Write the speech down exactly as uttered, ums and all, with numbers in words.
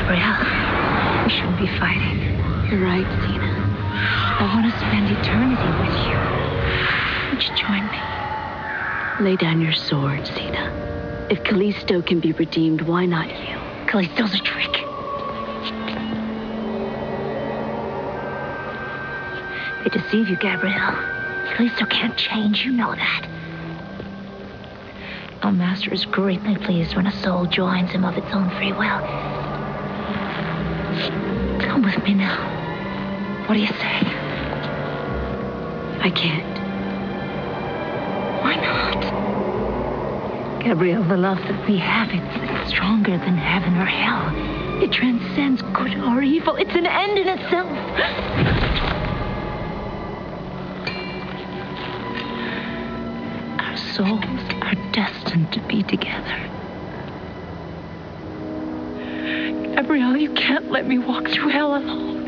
Gabrielle, we shouldn't be fighting. You're right, Zena. I want to spend eternity with you. Would you join me? Lay down your sword, Zena. If Callisto can be redeemed, why not you? Callisto's a trick. They deceive you, Gabrielle. Callisto can't change, you know that. Our master is greatly pleased when a soul joins him of its own free will. Come with me now. What do you say? I can't. Why not? Gabrielle, the love that we have, it's, it's stronger than heaven or hell. It transcends good or evil. It's an end in itself. Our souls are destined to be together. Gabrielle, you can't let me walk through hell alone.